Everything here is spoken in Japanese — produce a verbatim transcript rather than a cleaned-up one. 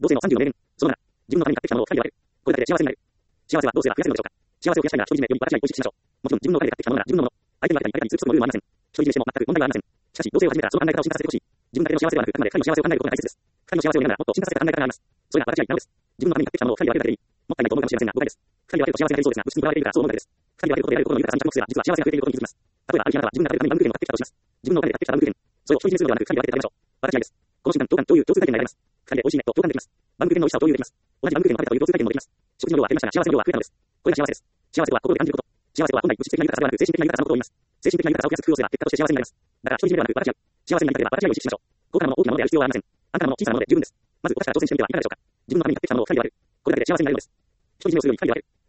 同性のさんじゅうの名言。そのなな、自分のために買ってきたものをふたりで割る。これだけで幸せになれる。幸せはどうすれば増やせるのでしょうか。幸せを増やしたいなら、独り占めよりばらちないを意識しましょう。もちろん、自分のお金で買ってきたものなら自分のもの。相手に分けたり、相手にすることも余裕もありません。独り占めしても全く問題はありません。しかし、同性を始めたらその考え方を進化させてほしい。自分だけの幸せではなく、あくまでふたりの幸せを考えることが大切です。ふたりの幸せを見ながらもっと進化させた考え方があります。それが私は言ったのです。自分のために買ってきたものをふたりで分けるだけでいい。もったいないと思うかもしれませんが、誤解です。ふたりで分けると幸せになりそうですが、物質にこだわれているからそう思うだけです。ふたりで分けることで得られることの豊かさに着目すれば、実は幸せが増えていることに気づきます。例えば、ある日あなたは自分が食べるためにバングーケンを買ってきたとします。自分のお金で買ってきたバングーケン。それを独り占めするのではなく、ふたりで分けて食べましょう。私はです。この瞬間、共感、共有、共通体験になります。ふたりで美味しいねと共感できます。バングーケンの美味しさを共有できます。同じバングーケンを食べたという共通体験もできます。食事の量は減りましたが、幸せの量は増えたのです。これが幸せです。幸せとは心で感じること。幸せとは本来物質的な豊かさではなく、精神的な豊かさのことを言います。精神的な豊かさを増やす工夫をすれば、結果として幸せになります。だから、独り占めではなく、分かち合う。幸せになりたければ、分かち合いを意識しましょう。高価なもの、大きなものである必要はありません。安価なもの、小さなもので十分です。まず、私から挑戦してみてはいかがでしょうか。自分のために買ってきたものをふたりで割る。これだけで幸せになれるのです。独り占めをするよりふたりで割る。